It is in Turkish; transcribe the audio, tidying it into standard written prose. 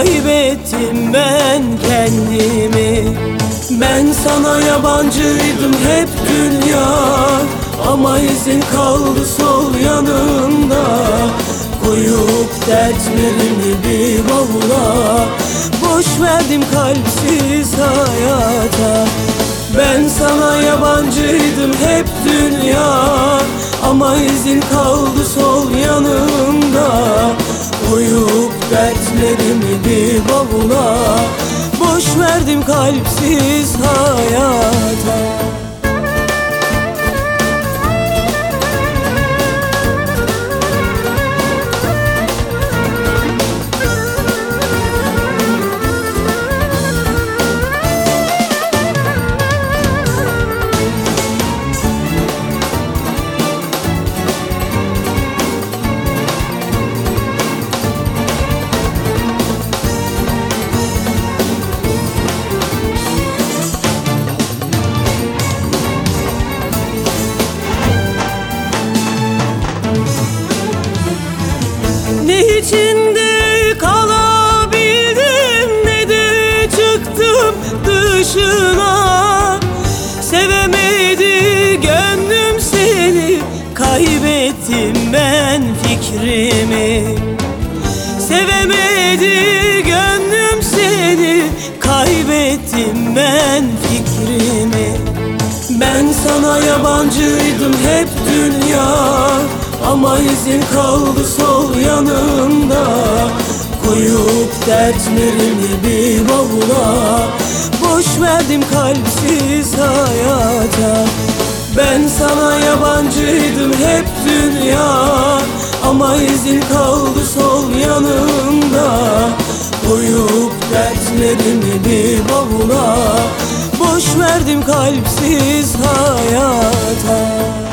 kaybettim ben kendimi. Ben sana yabancıydım hep dünya, ama izin kaldı sol yanımda. Koyup dertlerimi bir bavula, boş verdim kalpsiz hayata. Ben sana yabancıydım hep dünya, ama izin kaldı sol yanımda. Koyup dertlerimi bir bavula, boş verdim kalpsiz hayata. Ne içinde kalabildim, ne de çıktım dışına. Sevemedi gönlüm seni, kaybettim ben fikrimi. Sevemedi gönlüm seni, kaybettim ben fikrimi. Ben sana yabancıydım hep dünya, ama izin kaldı sol yanımda. Koyup dertlerimi bir bavula, boş verdim kalpsiz hayata. Ben sana yabancıydım hep dünya, ama izin kaldı sol yanımda. Koyup dertlerimi bir bavula, boş verdim kalpsiz hayata.